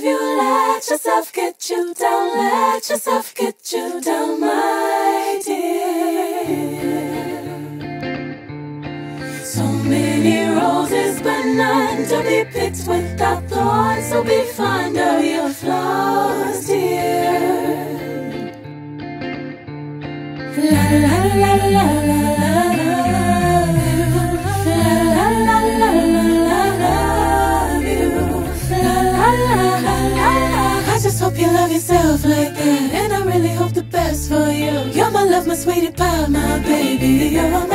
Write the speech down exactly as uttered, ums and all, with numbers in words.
you, let yourself get you down, let yourself get you down, my dear. So many roses, but none to be picked without thorns, so be fond of your flaws, dear. La la la la la la la. I just hope you love yourself like that, and I really hope the best for you. You're my love, my sweetie pie, my baby. You're my